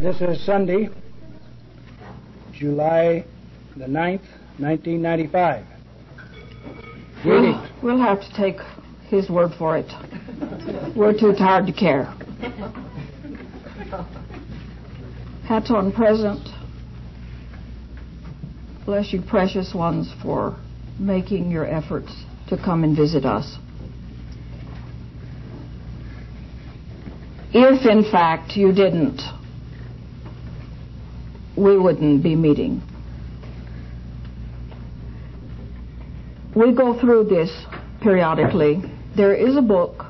This is Sunday, July the 9th, 1995. We'll have to take his word for it. We're too tired to care. Haton present. Bless you, precious ones, for making your efforts to come and visit us. If, in fact, you didn't, we wouldn't be meeting. We go through this periodically. There is a book,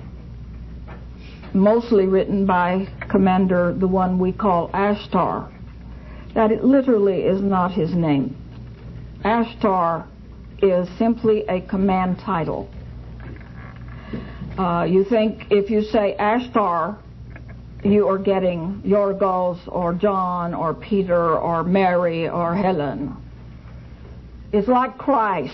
mostly written by Commander, the one we call Ashtar. That it literally is not his name. Ashtar is simply a command title. You think if you say Ashtar, you are getting Yorgos or John or Peter or Mary or Helen. It's like Christ.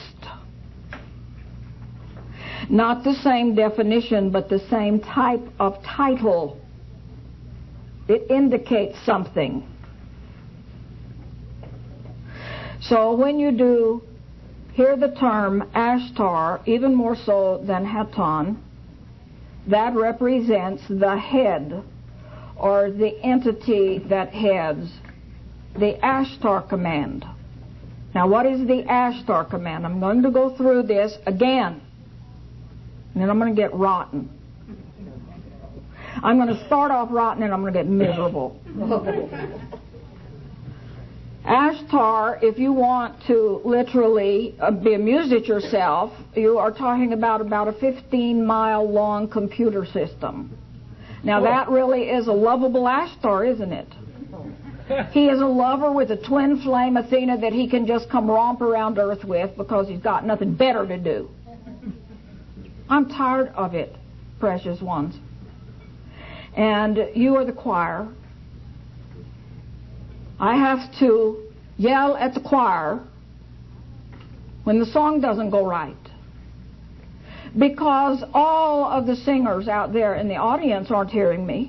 Not the same definition, but the same type of title. It indicates something. So when you do hear the term Ashtar, even more so than Haton, that represents the head or the entity that heads the Ashtar command. Now, what is the Ashtar command? I'm going to go through this again, and then I'm going to get rotten. I'm going to start off rotten, and I'm going to get miserable. Ashtar, if you want to literally be amused at yourself, you are talking about a 15-mile long computer system. Now that really is a lovable Ashtar, isn't it? He is a lover with a twin flame Athena that he can just come romp around Earth with because he's got nothing better to do. I'm tired of it, precious ones. And you are the choir. I have to yell at the choir when the song doesn't go right, because all of the singers out there in the audience aren't hearing me.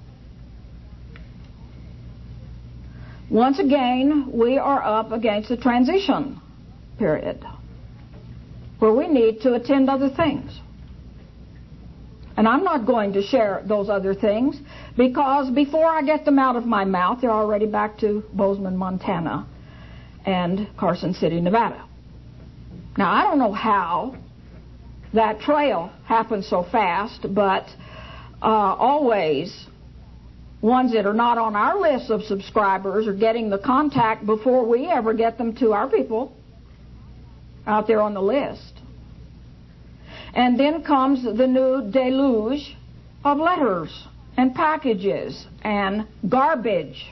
Once again, we are up against a transition period where we need to attend other things. And I'm not going to share those other things, because before I get them out of my mouth, they're already back to Bozeman, Montana and Carson City, Nevada. Now, I don't know how that trail happened so fast, but always ones that are not on our list of subscribers are getting the contact before we ever get them to our people out there on the list. And then comes the new deluge of letters and packages and garbage.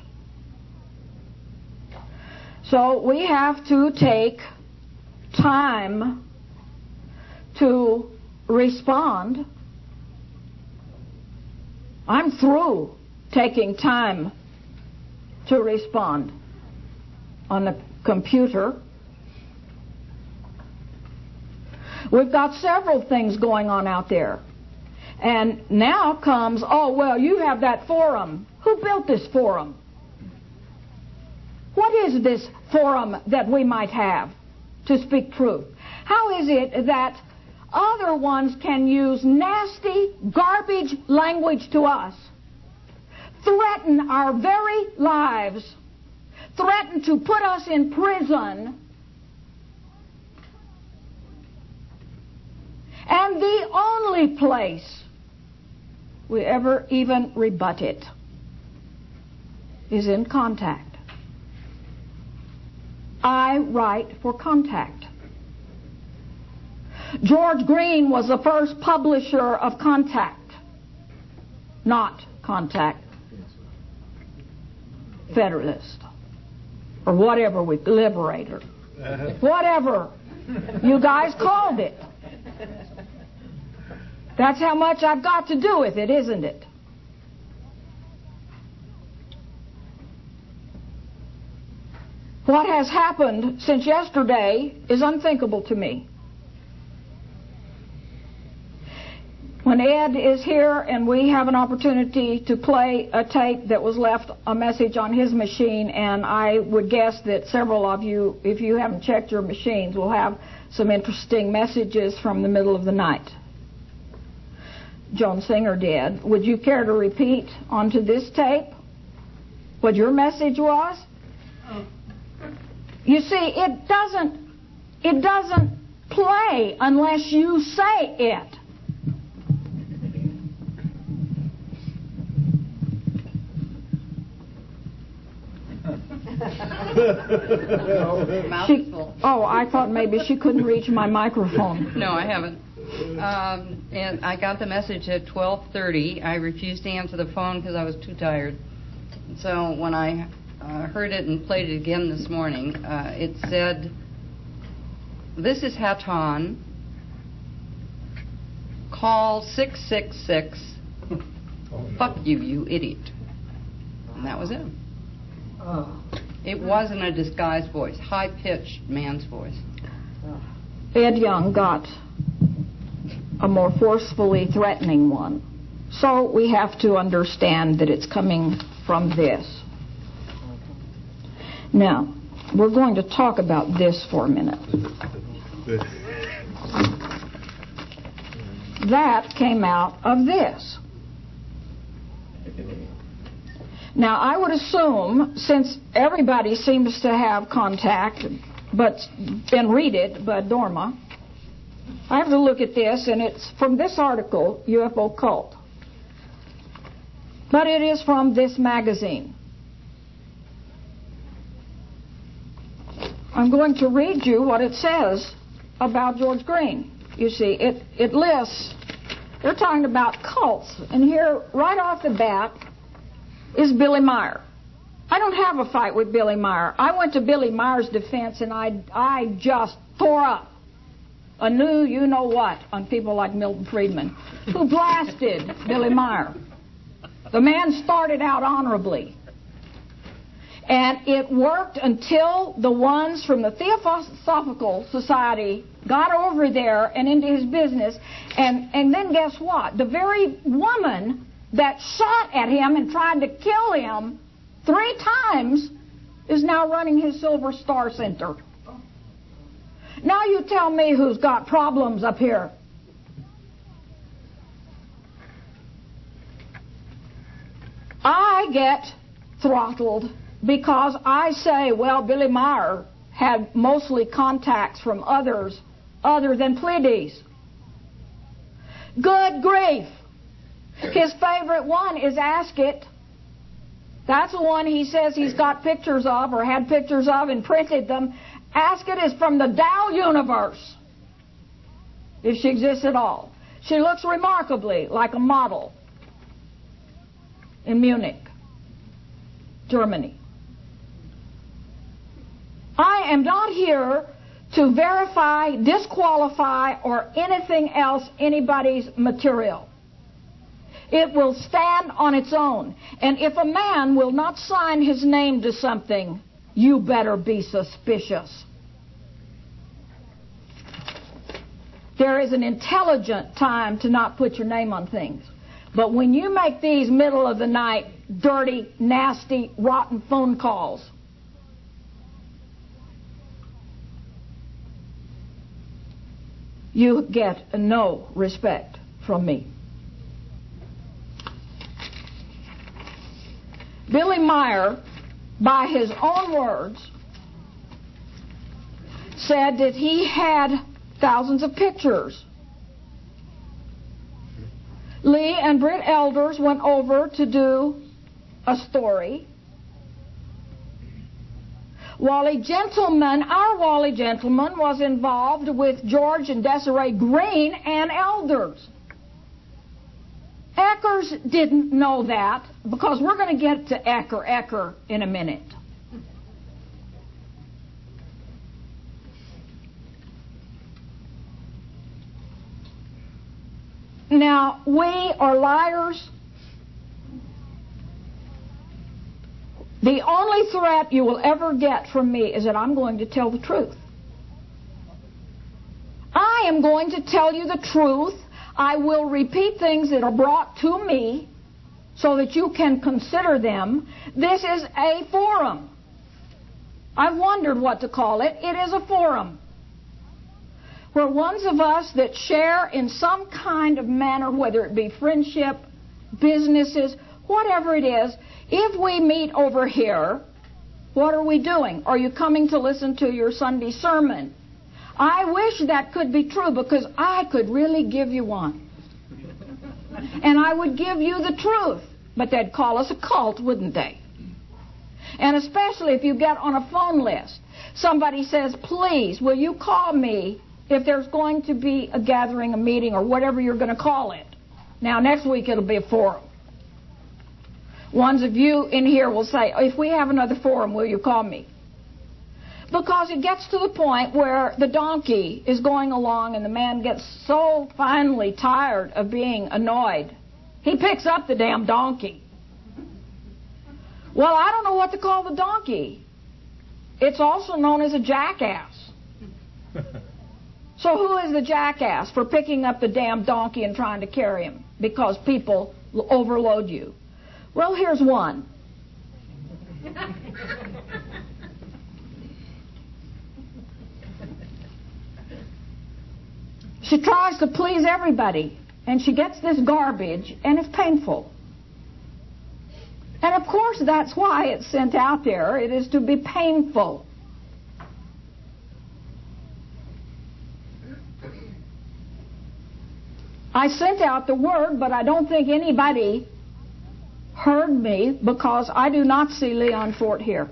So we have to take time to respond. I'm through taking time to respond on the computer. We've got several things going on out there. And now comes, oh, well, you have that forum. Who built this forum? What is this forum that we might have to speak truth? How is it that other ones can use nasty, garbage language to us, threaten our very lives, threaten to put us in prison, and the only place we ever even rebut it is in Contact. I write for Contact. George Green was the first publisher of Contact, not Contact Federalist, or whatever we, Liberator, whatever you guys called it. That's how much I've got to do with it, isn't it? What has happened since yesterday is unthinkable to me. When Ed is here and we have an opportunity to play a tape that was left a message on his machine, and I would guess that several of you, if you haven't checked your machines, will have some interesting messages from the middle of the night. Joan Singer did. Would you care to repeat onto this tape what your message was? You see, it doesn't play unless you say it. I thought maybe she couldn't reach my microphone. No, I haven't. And I got the message at 12:30. I refused to answer the phone because I was too tired. So when I heard it and played it again this morning, it said, "This is Hatan. Call 666. Fuck you, you idiot." And that was it. It wasn't a disguised voice, high-pitched man's voice. Ed Young got a more forcefully threatening one. So we have to understand that it's coming from this. Now, we're going to talk about this for a minute. That came out of this. Now, I would assume, since everybody seems to have contact, but been read it by Dorma, I have to look at this, and it's from this article, UFO Cult. But it is from this magazine. I'm going to read you what it says about George Green. You see, it lists, they're talking about cults, and here, right off the bat, is Billy Meyer. I don't have a fight with Billy Meyer. I went to Billy Meyer's defense, and I just tore up a new you-know-what on people like Milton Friedman, who blasted Billy Meyer. The man started out honorably. And it worked until the ones from the Theosophical Society got over there and into his business. And then guess what? The very woman that shot at him and tried to kill him 3 times is now running his Silver Star Center. Now you tell me who's got problems up here. I get throttled because I say, well, Billy Meyer had mostly contacts from others other than Pleiades. Good grief. His favorite one is Ask It. That's the one he says he's got pictures of or had pictures of and printed them. Ask It is from the Dow universe, if she exists at all. She looks remarkably like a model in Munich, Germany. I am not here to verify, disqualify, or anything else anybody's material. It will stand on its own. And if a man will not sign his name to something, you better be suspicious. There is an intelligent time to not put your name on things. But when you make these middle of the night, dirty, nasty, rotten phone calls, you get no respect from me. Billy Meyer, by his own words, said that he had thousands of pictures. Lee and Britt Elders went over to do a story. Wally Gentleman, our Wally Gentleman, was involved with George and Desiree Green and Elders. Eckers didn't know that, because we're going to get to Ecker in a minute. Now, we are liars. The only threat you will ever get from me is that I'm going to tell the truth. I am going to tell you the truth. I will repeat things that are brought to me so that you can consider them. This is a forum. I've wondered what to call it. It is a forum where ones of us that share in some kind of manner, whether it be friendship, businesses, whatever it is, if we meet over here, what are we doing? Are you coming to listen to your Sunday sermon? I wish that could be true, because I could really give you one. And I would give you the truth. But they'd call us a cult, wouldn't they? And especially if you get on a phone list. Somebody says, please, will you call me if there's going to be a gathering, a meeting, or whatever you're going to call it. Now, next week it'll be a forum. Ones of you in here will say, if we have another forum, will you call me? Because it gets to the point where the donkey is going along and the man gets so finally tired of being annoyed, he picks up the damn donkey. Well, I don't know what to call the donkey. It's also known as a jackass. So who is the jackass for picking up the damn donkey and trying to carry him because people overload you? Well, here's one. She tries to please everybody, and she gets this garbage, and it's painful. And of course, that's why it's sent out there. It is to be painful. I sent out the word, but I don't think anybody heard me, because I do not see Leon Fort here.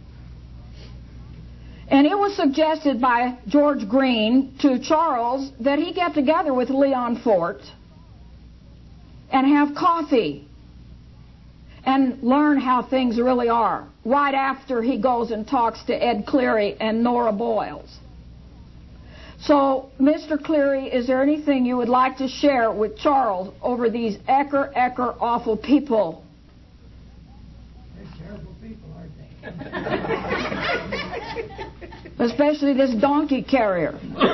And it was suggested by George Green to Charles that he get together with Leon Fort and have coffee and learn how things really are, right after he goes and talks to Ed Cleary and Nora Boyles. So, Mr. Cleary, is there anything you would like to share with Charles over these ecker awful people? They're terrible people, aren't they? Especially this donkey carrier.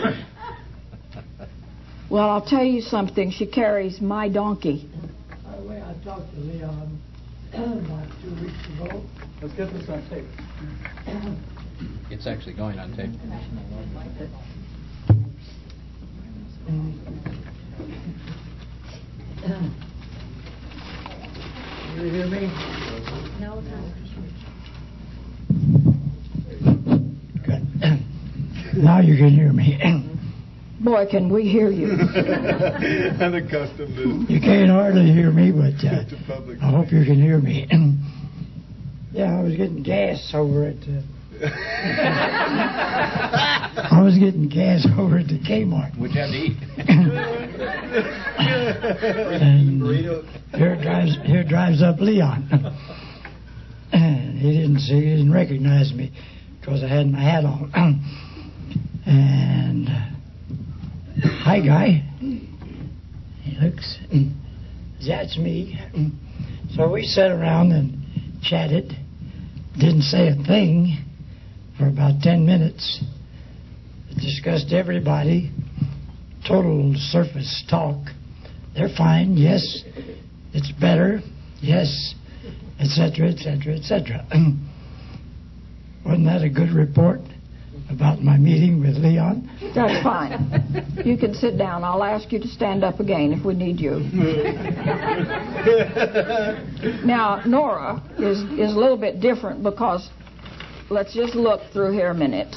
Well, I'll tell you something. She carries my donkey. By the way, I talked to Leon about 2 weeks ago. Let's get this on tape. It's actually going on tape. You hear me? No. Good. Now you can hear me. Boy, can we hear you. I'm accustomed to You can't hardly hear me, but to public. I hope you can hear me. Yeah, I was getting gas over at the Kmart. Would you have to eat? And here drives up Leon. And he didn't recognize me because I had my hat on. And hi, guy. He looks. That's me. So we sat around and chatted. Didn't say a thing for about 10 minutes. Discussed everybody. Total surface talk. They're fine. Yes, it's better. Yes, etc., etc., etc. Wasn't that a good report about my meeting with Leon? That's fine. You can sit down. I'll ask you to stand up again if we need you. Now, Nora is a little bit different, because let's just look through here a minute.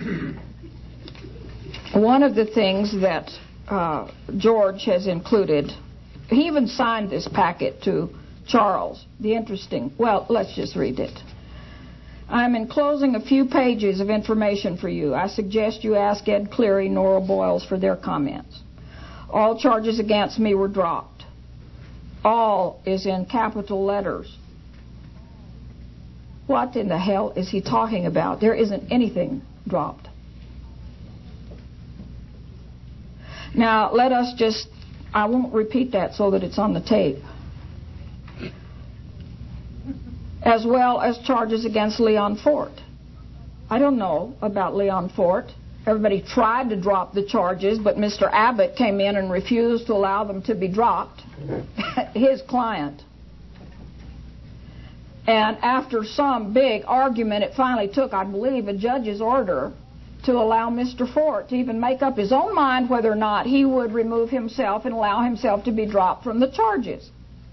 One of the things that George has included, he even signed this packet to Charles. Well, let's just read it. I'm enclosing a few pages of information for you. I suggest you ask Ed Cleary, Nora Boyles for their comments. All charges against me were dropped. All is in capital letters. What in the hell is he talking about? There isn't anything dropped. Now, I won't repeat that so that it's on the tape. As well as charges against Leon Fort. I don't know about Leon Fort. Everybody tried to drop the charges, but Mr. Abbott came in and refused to allow them to be dropped, his client. And after some big argument, it finally took, I believe, a judge's order to allow Mr. Fort to even make up his own mind whether or not he would remove himself and allow himself to be dropped from the charges.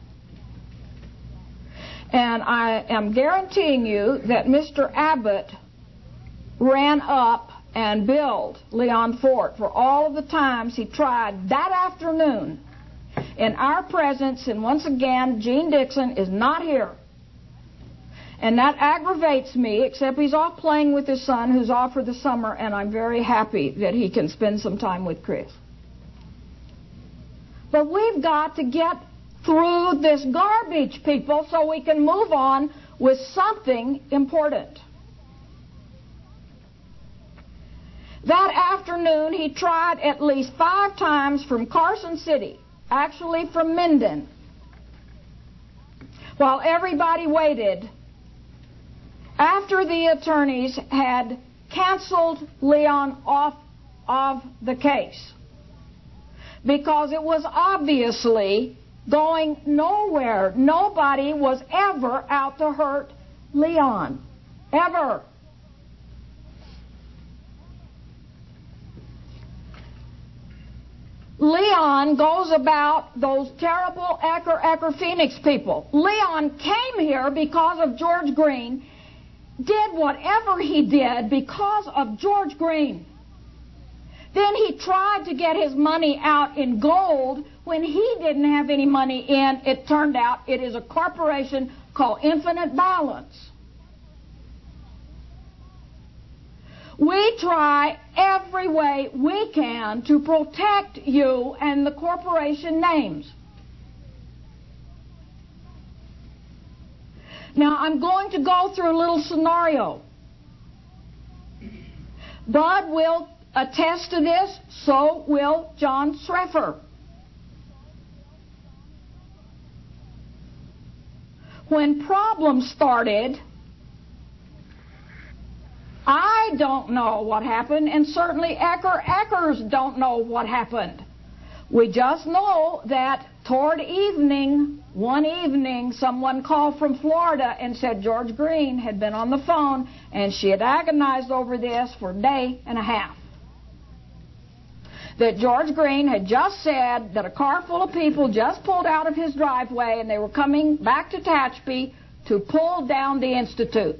And I am guaranteeing you that Mr. Abbott ran up and billed Leon Fort for all of the times he tried that afternoon in our presence. And once again, Gene Dixon is not here. And that aggravates me, except he's off playing with his son, who's off for the summer, and I'm very happy that he can spend some time with Chris. But we've got to get through this garbage, people, so we can move on with something important. That afternoon, he tried at least 5 times from Carson City, actually from Minden, while everybody waited after the attorneys had canceled Leon off of the case, because it was obviously going nowhere. Nobody was ever out to hurt Leon, ever. Leon goes about those terrible Ecker Phoenix people. Leon came here because of George Green, did whatever he did because of George Green. Then he tried to get his money out in gold when he didn't have any money in. It turned out it is a corporation called Infinite Balance. We try every way we can to protect you and the corporation names. Now, I'm going to go through a little scenario. Bud will attest to this, so will John Sreffer. When problems started, I don't know what happened, and certainly Eckers don't know what happened. We just know that toward evening, one evening, someone called from Florida and said George Green had been on the phone, and she had agonized over this for a day and a half. That George Green had just said that a car full of people just pulled out of his driveway, and they were coming back to Tehachapi to pull down the Institute.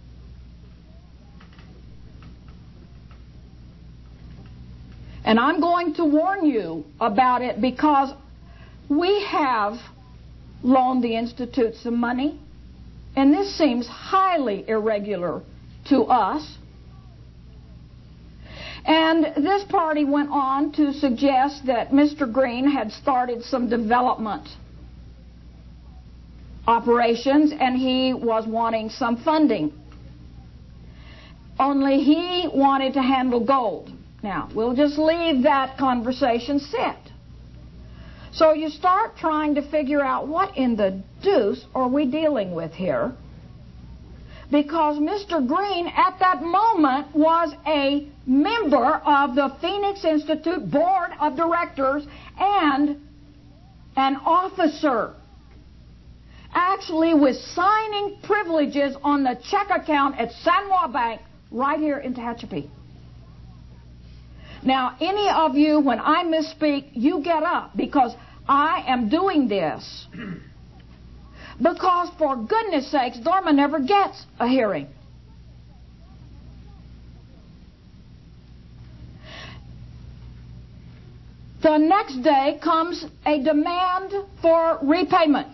And I'm going to warn you about it because we have loaned the Institute some money, and this seems highly irregular to us. And this party went on to suggest that Mr. Green had started some development operations, and he was wanting some funding. Only he wanted to handle gold. Now, we'll just leave that conversation sit. So you start trying to figure out what in the deuce are we dealing with here? Because Mr. Green, at that moment, was a member of the Phoenix Institute Board of Directors and an officer, actually with signing privileges on the check account at San Juan Bank right here in Tehachapi. Now, any of you, when I misspeak, you get up, because I am doing this because, for goodness sakes, Dorma never gets a hearing. The next day comes a demand for repayment.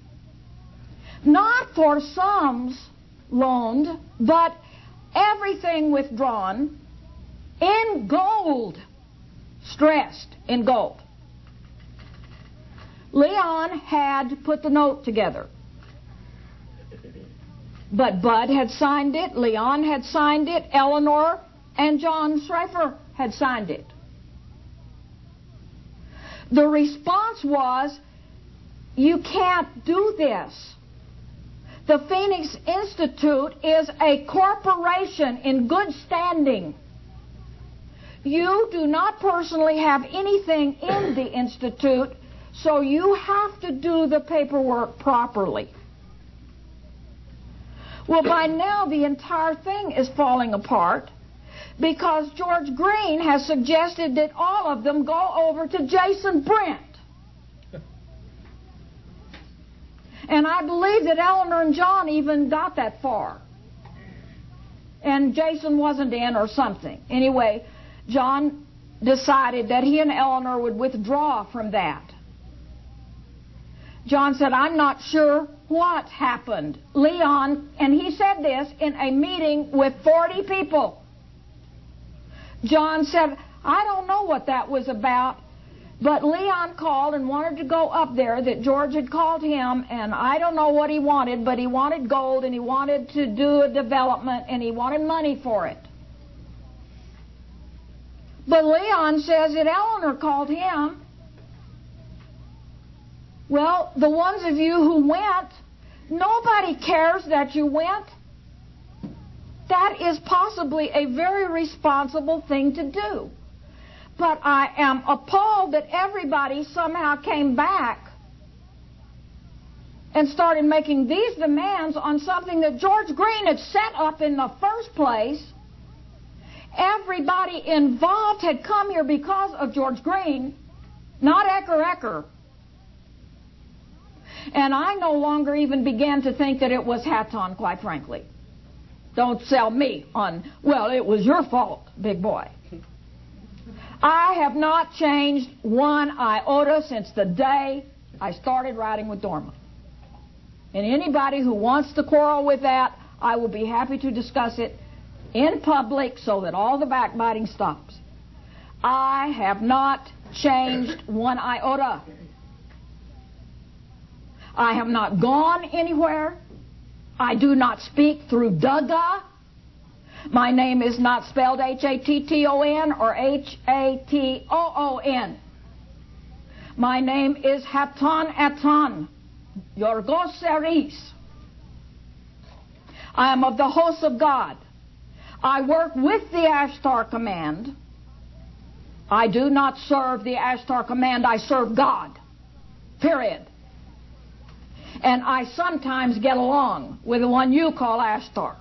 Not for sums loaned, but everything withdrawn in gold, stressed in gold. Leon had put the note together, but Bud had signed it, Leon had signed it, Eleanor and John Sreffer had signed it. The response was, you can't do this. The Phoenix Institute is a corporation in good standing. You do not personally have anything in the Institute, so you have to do the paperwork properly. Well, by now the entire thing is falling apart because George Green has suggested that all of them go over to Jason Brent. And I believe that Eleanor and John even got that far. And Jason wasn't in or something. Anyway, John decided that he and Eleanor would withdraw from that. John said, I'm not sure what happened. Leon, and he said this in a meeting with 40 people. John said, I don't know what that was about, but Leon called and wanted to go up there, that George had called him, and I don't know what he wanted, but he wanted gold, and he wanted to do a development, and he wanted money for it. But Leon says that Eleanor called him. Well, the ones of you who went, nobody cares that you went. That is possibly a very responsible thing to do. But I am appalled that everybody somehow came back and started making these demands on something that George Green had set up in the first place. Everybody involved had come here because of George Green, not Ecker. And I no longer even began to think that it was Hatton, quite frankly. Don't sell me on, well, it was your fault, big boy. I have not changed one iota since the day I started riding with Dorma. And anybody who wants to quarrel with that, I will be happy to discuss it in public so that all the backbiting stops. I have not changed one iota. I have not gone anywhere. I do not speak through Dugga. My name is not spelled Hatton or Hattoon. My name is Hatton Aton, Yorgos Seris. I am of the hosts of God. I work with the Ashtar Command. I do not serve the Ashtar Command, I serve God. Period. And I sometimes get along with the one you call Ashtar.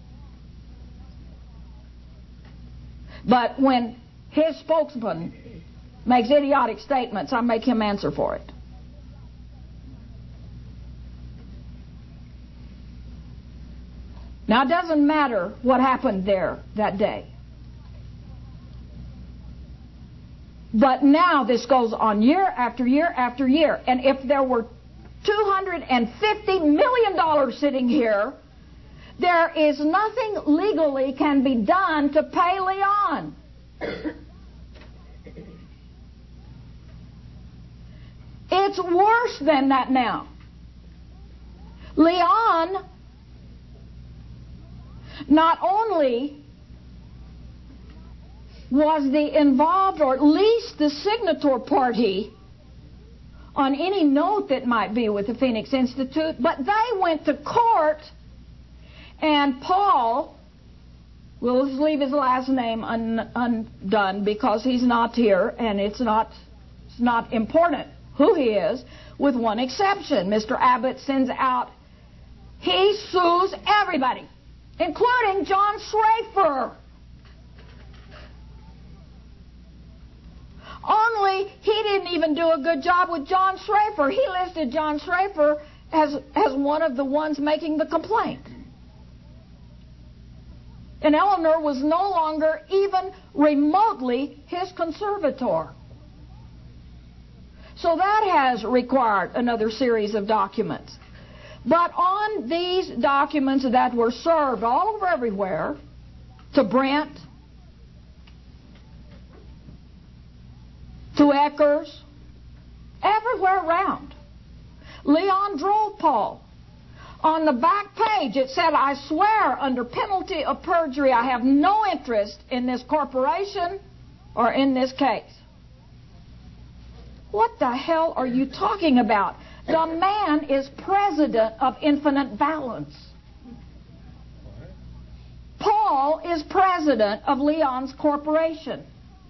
But when his spokesman makes idiotic statements, I make him answer for it. Now, it doesn't matter what happened there that day. But now this goes on year after year after year. And if there were $250 million sitting here, there is nothing legally can be done to pay Leon. It's worse than that now. Leon not only was the involved, or at least the signator party, on any note that might be with the Phoenix Institute, but they went to court, and Paul, we'll just leave his last name undone because he's not here, and it's not important who he is, with one exception. Mr. Abbott sends out, he sues everybody, including John Schrafer. Only he didn't even do a good job with John Schrafer. He listed John Schrafer as one of the ones making the complaint. And Eleanor was no longer even remotely his conservator. So that has required another series of documents. But on these documents that were served all over everywhere, to Brent, to Eckers, everywhere around, Leon drove Paul. On the back page it said, I swear under penalty of perjury I have no interest in this corporation or in this case. What the hell are you talking about? The man is president of Infinite Balance. Paul is president of Leon's corporation.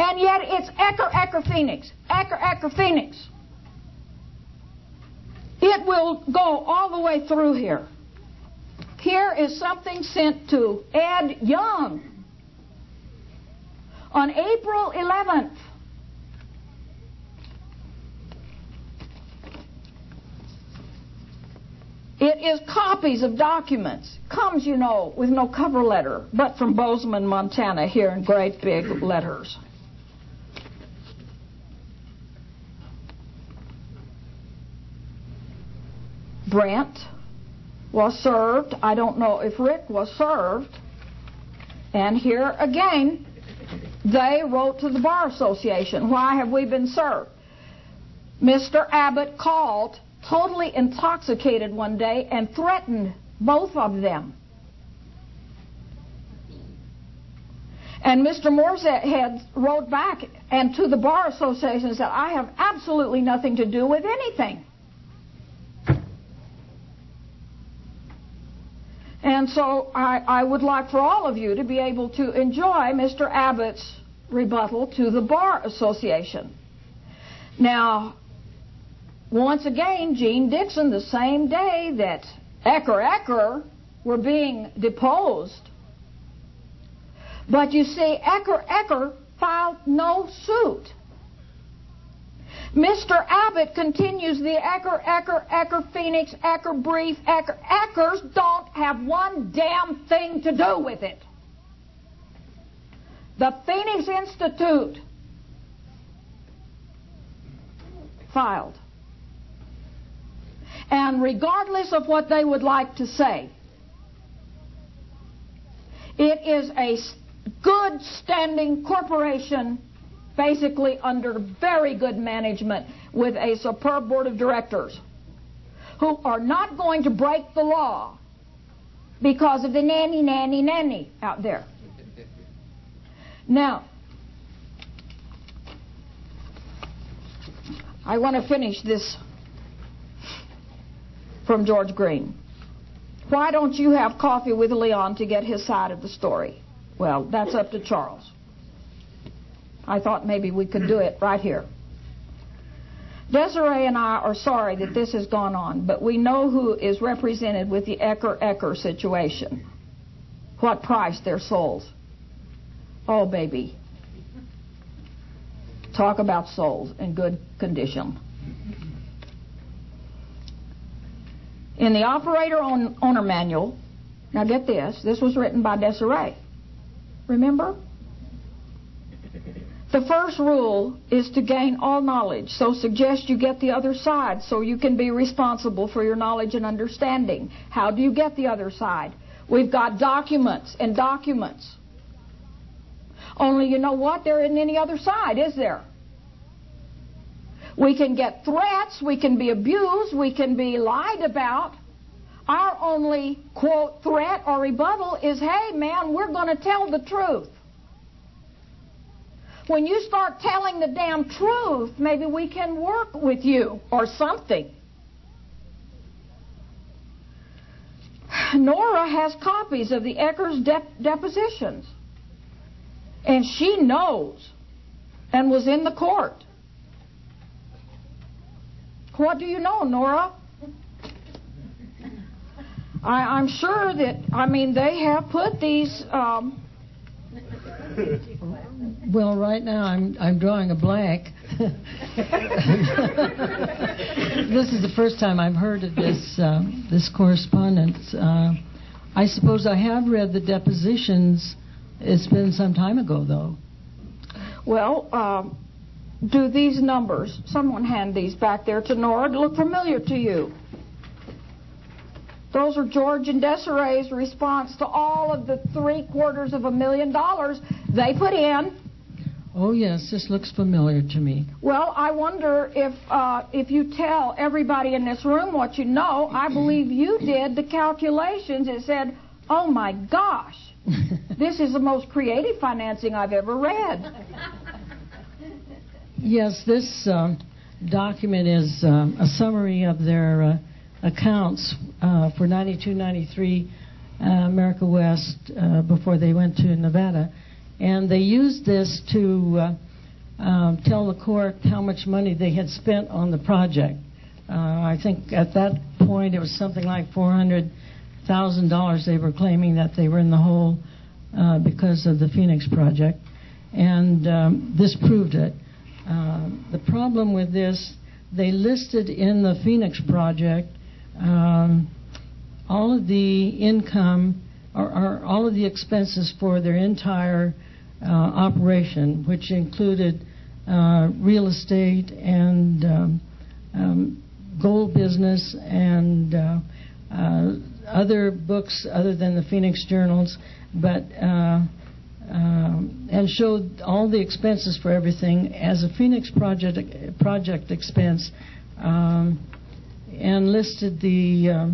And yet it's Ecker, Phoenix. Ecker, Phoenix. It will go all the way through here. Here is something sent to Ed Young on April 11th. It is copies of documents. Comes, you know, with no cover letter, but from Bozeman, Montana, here in great big letters. Brent was served. I don't know if Rick was served. And here again, they wrote to the Bar Association, why have we been served? Mr. Abbott called, totally intoxicated one day, and threatened both of them. And Mr. Morshead wrote back and to the Bar Association said, I have absolutely nothing to do with anything. And so I would like for all of you to be able to enjoy Mr. Abbott's rebuttal to the Bar Association. Now, once again, Gene Dixon, the same day that Ecker were being deposed. But you see, Ecker filed no suit. Mr. Abbott continues the Ecker, Phoenix, Ecker brief, Eckers don't have one damn thing to do with it. The Phoenix Institute filed. And regardless of what they would like to say, it is a good standing corporation, basically under very good management with a superb board of directors who are not going to break the law because of the nanny out there. Now, I want to finish this from George Green. Why don't you have coffee with Leon to get his side of the story? Well, that's up to Charles. I thought maybe we could do it right here. Desiree and I are sorry that this has gone on, but we know who is represented with the Ecker situation. What price their souls. Oh, baby. Talk about souls in good condition. In the operator owner manual, now get this was written by Desiree. Remember? The first rule is to gain all knowledge, so suggest you get the other side so you can be responsible for your knowledge and understanding. How do you get the other side? We've got documents and documents. Only you know what? There isn't any other side, is there? We can get threats, we can be abused, we can be lied about. Our only, quote, threat or rebuttal is, hey, man, we're going to tell the truth. When you start telling the damn truth, maybe we can work with you or something. Nora has copies of the Eckers depositions. And she knows and was in the court. What do you know, Nora? I'm sure that, they have put these... Well, right now I'm drawing a blank. This is the first time I've heard of this correspondence. I suppose I have read the depositions. It's been some time ago, though. Well, do these numbers, someone hand these back there to Nora, look familiar to you? Those are George and Desiree's response to all of the $750,000 they put in. Oh, yes, this looks familiar to me. Well, I wonder if you tell everybody in this room what you know. I believe you did the calculations. It said, oh, my gosh, this is the most creative financing I've ever read. Yes, this document is a summary of their accounts for 92-93 America West before they went to Nevada. And they used this to tell the court how much money they had spent on the project. I think at that point it was something like $400,000 they were claiming that they were in the hole because of the Phoenix project. And this proved it. The problem with this, they listed in the Phoenix project all of the income or all of the expenses for their entire operation, which included real estate and gold business and other books other than the Phoenix journals, but and showed all the expenses for everything as a Phoenix project expense, and listed the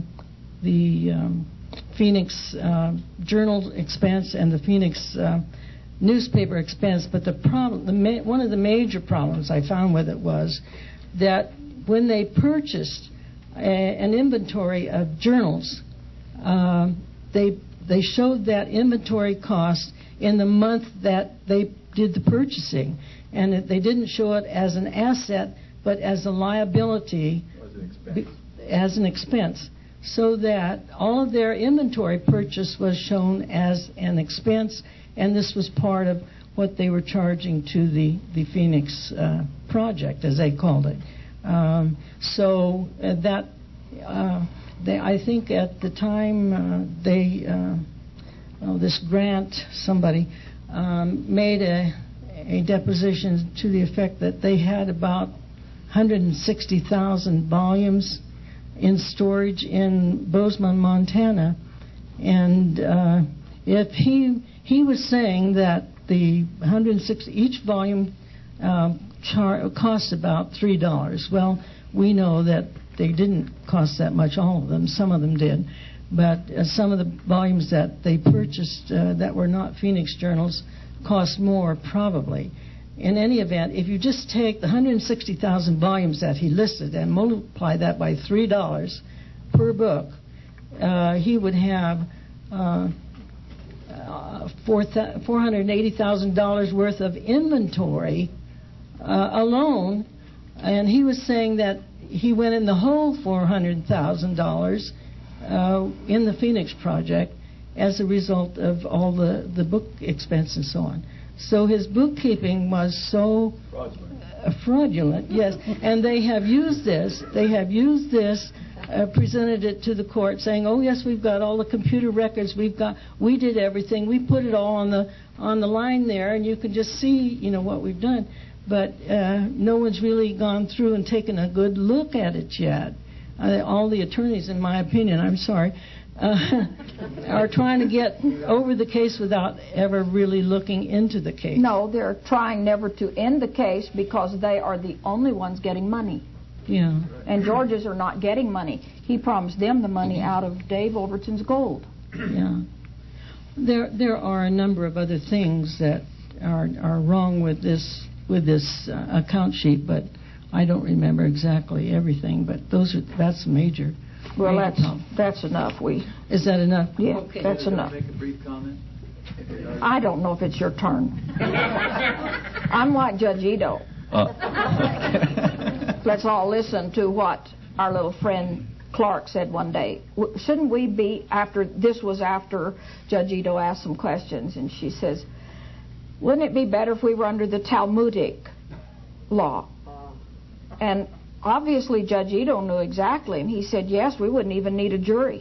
Phoenix journal expense and the Phoenix newspaper expense. But the problem, one of the major problems I found with it was that when they purchased an inventory of journals, they showed that inventory cost in the month that they did the purchasing, and they didn't show it as an asset but as a liability, as an expense, so that all of their inventory purchase was shown as an expense, and this was part of what they were charging to the Phoenix project, as they called it. I think at the time this Grant, somebody, made a deposition to the effect that they had about 160,000 volumes in storage in Bozeman, Montana, and if he was saying that the 160 each volume cost about $3. Well, we know that they didn't cost that much, all of them. Some of them did. But some of the volumes that they purchased that were not Phoenix journals cost more, probably. In any event, if you just take the 160,000 volumes that he listed and multiply that by $3 per book, he would have $480,000 worth of inventory alone. And he was saying that he went in the hole $400,000 in the Phoenix project as a result of all the book expense and so on. So his bookkeeping was so fraudulent, yes. And they have used this. Presented it to the court, saying, "Oh yes, we've got all the computer records. We did everything. We put it all on the line there, and you can just see, what we've done." But no one's really gone through and taken a good look at it yet. All the attorneys, in my opinion, I'm sorry, are trying to get over the case without ever really looking into the case. No, they're trying never to end the case because they are the only ones getting money. Yeah. And George's are not getting money. He promised them the money out of Dave Overton's gold. Yeah. There are a number of other things that are wrong with this account sheet, but I don't remember exactly everything. But that's major. Well, that's enough. Is that enough? Yeah, okay. That's enough. Make a brief comment. I don't know if it's your turn. I'm like Judge Ito. Let's all listen to what our little friend Clark said one day. Shouldn't we be after Judge Ito asked some questions, and she says, "Wouldn't it be better if we were under the Talmudic law?" And obviously Judge Ito knew exactly, and he said, "Yes, we wouldn't even need a jury."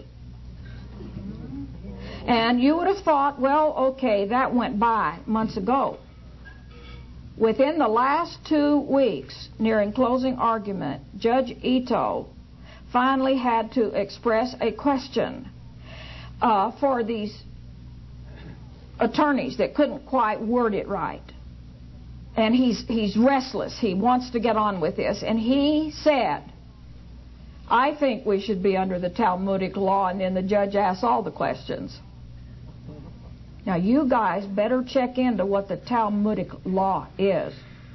And you would have thought, well, okay, that went by months ago. Within the last 2 weeks, nearing closing argument, Judge Ito finally had to express a question for these attorneys that couldn't quite word it right. And he's restless. He wants to get on with this. And he said, "I think we should be under the Talmudic law." And then the judge asked all the questions. Now, you guys better check into what the Talmudic law is.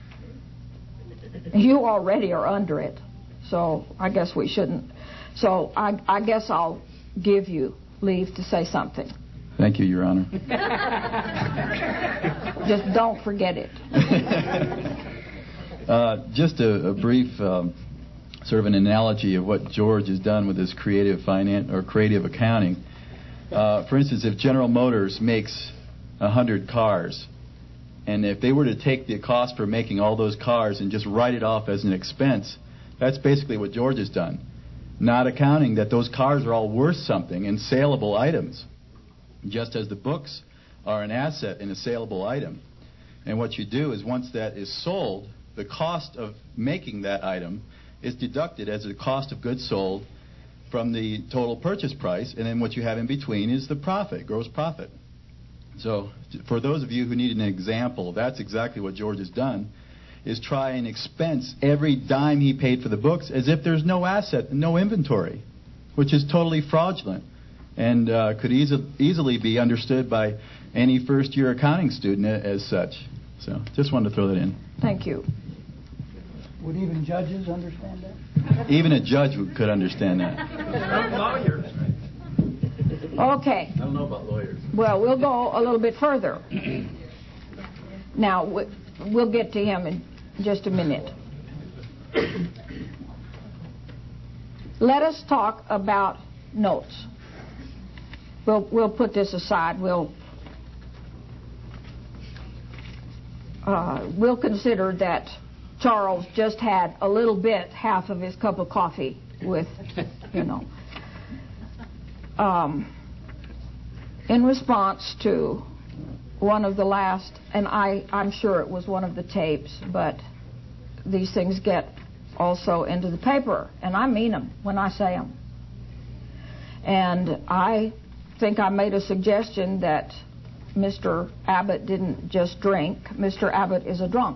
You already are under it, so I guess we shouldn't. So I guess I'll give you leave to say something. Thank you, Your Honor. Just don't forget it. Just a brief sort of an analogy of what George has done with his creative finance or creative accounting. For instance, if General Motors makes 100 cars, and if they were to take the cost for making all those cars and just write it off as an expense, that's basically what George has done. Not accounting that those cars are all worth something and saleable items, just as the books are an asset and a saleable item. And what you do is once that is sold, the cost of making that item is deducted as a cost of goods sold from the total purchase price, and then what you have in between is the profit, gross profit. So for those of you who need an example, that's exactly what George has done, is try and expense every dime he paid for the books as if there's no asset, no inventory, which is totally fraudulent and could easily be understood by any first-year accounting student as such. So just wanted to throw that in. Thank you. Would even judges understand that? Even a judge could understand that. Lawyers. Okay. I don't know about lawyers. Well, we'll go a little bit further. Now, we'll get to him in just a minute. Let us talk about notes. We'll put this aside. We'll consider that Charles just had a little bit, half of his cup of coffee with, in response to one of the last, and I'm sure it was one of the tapes, but these things get also into the paper, and I mean them when I say them. And I think I made a suggestion that Mr. Abbott didn't just drink. Mr. Abbott is a drunk.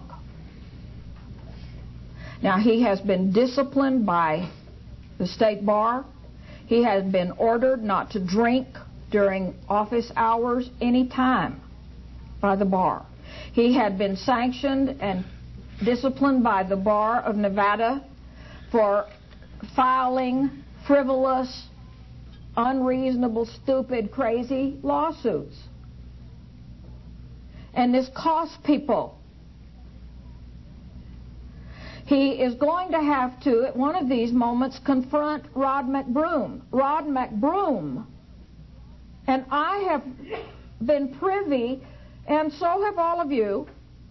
Now, he has been disciplined by the state bar. He has been ordered not to drink during office hours any time by the bar. He had been sanctioned and disciplined by the Bar of Nevada for filing frivolous, unreasonable, stupid, crazy lawsuits. And this costs people. He is going to have to, at one of these moments, confront Rod McBroom. Rod McBroom. And I have been privy, and so have all of you,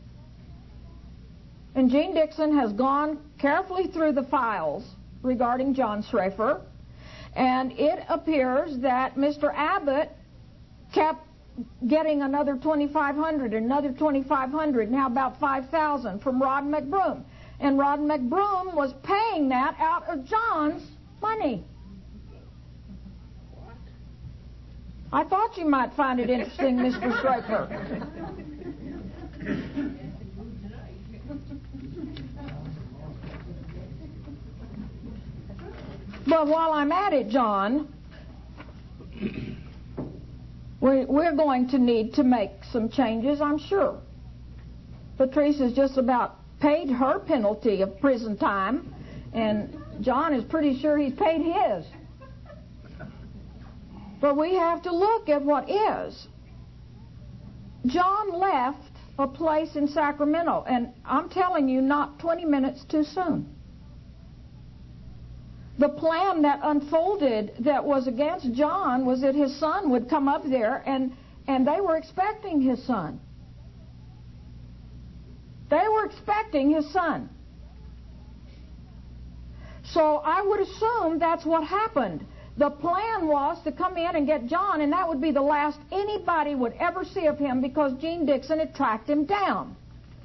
and Gene Dixon has gone carefully through the files regarding John Schrafer, and it appears that Mr. Abbott kept getting another $2,500, another $2,500, now about $5,000 from Rod McBroom. And Rod McBroom was paying that out of John's money. I thought you might find it interesting, Mr. Schrafer. But while I'm at it, John, we're going to need to make some changes, I'm sure. Patrice has just about paid her penalty of prison time, and John is pretty sure he's paid his. But we have to look at what is. John left a place in Sacramento, and I'm telling you, not 20 minutes too soon. The plan that unfolded that was against John was that his son would come up there, and they were expecting his son. They were expecting his son. So I would assume that's what happened. The plan was to come in and get John, and that would be the last anybody would ever see of him because Gene Dixon had tracked him down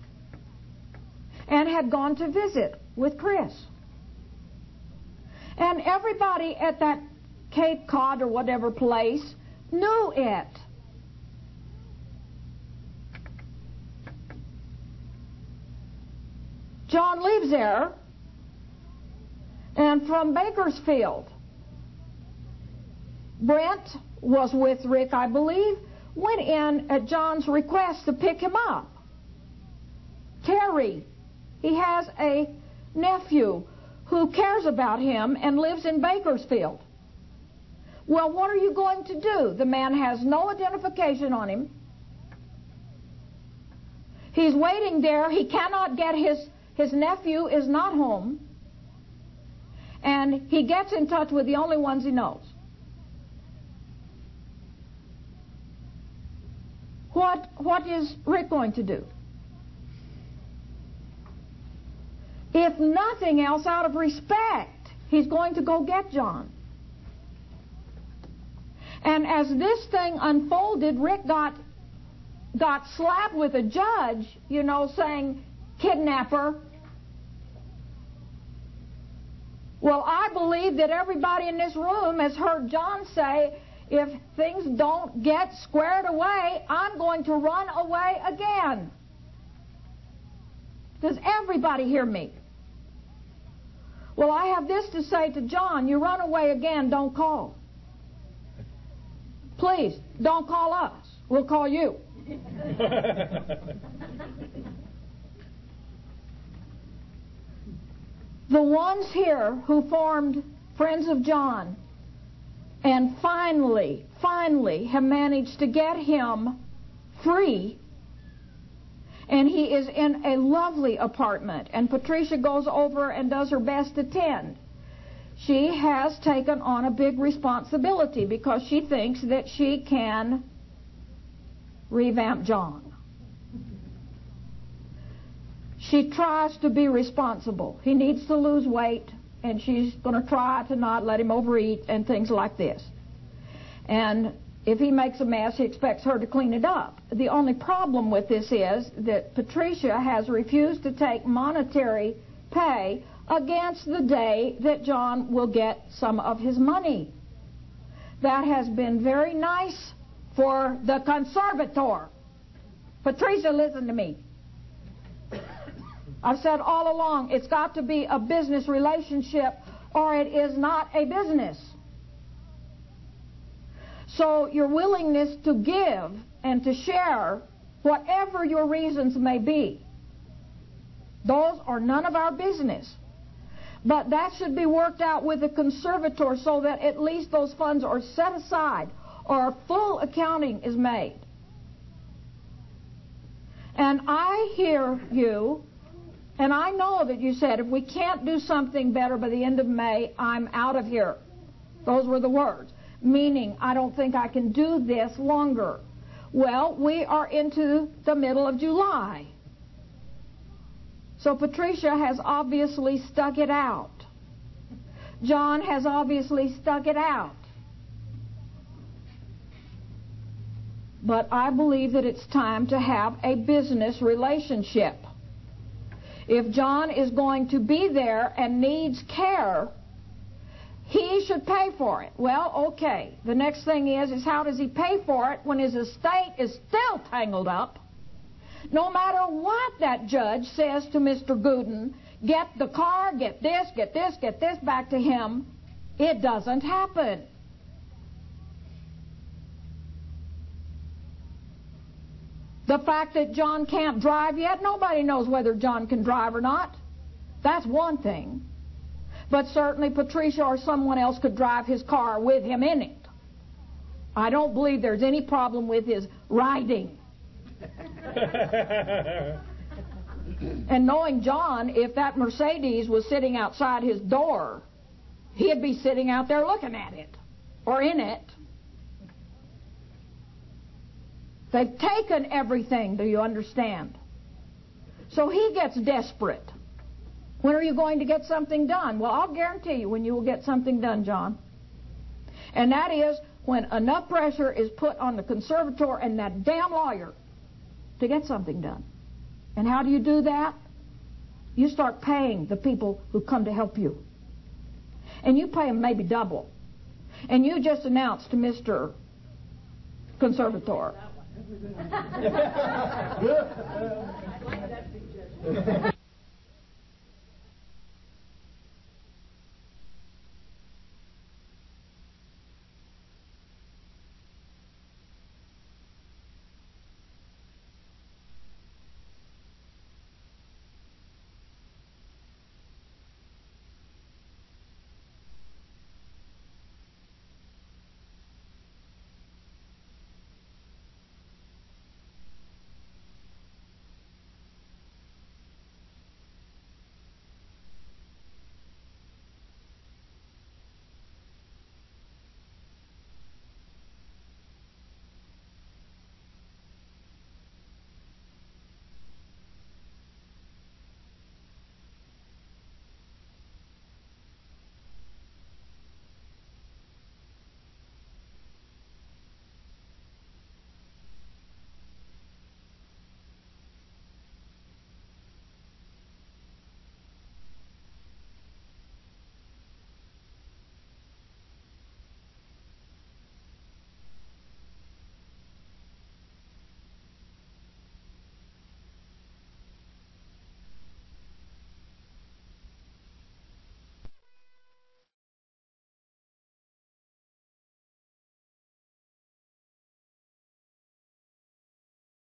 and had gone to visit with Chris. And everybody at that Cape Cod or whatever place knew it. John leaves there, and from Bakersfield, Brent was with Rick, I believe, went in at John's request to pick him up. Terry, he has a nephew who cares about him and lives in Bakersfield. Well, what are you going to do? The man has no identification on him. He's waiting there. He cannot get his his nephew is not home, and he gets in touch with the only ones he knows. What is Rick going to do? If nothing else, out of respect, he's going to go get John. And as this thing unfolded, Rick got slapped with a judge, saying, kidnapper. Well, I believe that everybody in this room has heard John say, if things don't get squared away, I'm going to run away again. Does everybody hear me? Well, I have this to say to John. You run away again, don't call. Please, don't call us. We'll call you. The ones here who formed Friends of John and finally have managed to get him free, and he is in a lovely apartment, and Patricia goes over and does her best to tend. She has taken on a big responsibility because she thinks that she can revamp John. She tries to be responsible. He needs to lose weight, and she's going to try to not let him overeat and things like this. And if he makes a mess, he expects her to clean it up. The only problem with this is that Patricia has refused to take monetary pay against the day that John will get some of his money. That has been very nice for the conservator. Patricia, listen to me. I've said all along, it's got to be a business relationship or it is not a business. So your willingness to give and to share, whatever your reasons may be, those are none of our business. But that should be worked out with the conservator so that at least those funds are set aside or a full accounting is made. And I hear you, and I know that you said, if we can't do something better by the end of May, I'm out of here. Those were the words. Meaning, I don't think I can do this longer. Well, we are into the middle of July. So Patricia has obviously stuck it out. John has obviously stuck it out. But I believe that it's time to have a business relationship. If John is going to be there and needs care, he should pay for it. Well, okay. The next thing is how does he pay for it when his estate is still tangled up? No matter what that judge says to Mr. Gooden, get the car, get this back to him, it doesn't happen. The fact that John can't drive yet, nobody knows whether John can drive or not. That's one thing. But certainly Patricia or someone else could drive his car with him in it. I don't believe there's any problem with his riding. And knowing John, if that Mercedes was sitting outside his door, he'd be sitting out there looking at it or in it. They've taken everything, do you understand? So he gets desperate. When are you going to get something done? Well, I'll guarantee you when you will get something done, John. And that is when enough pressure is put on the conservator and that damn lawyer to get something done. And how do you do that? You start paying the people who come to help you. And you pay them maybe double. And you just announce to Mr. Conservator.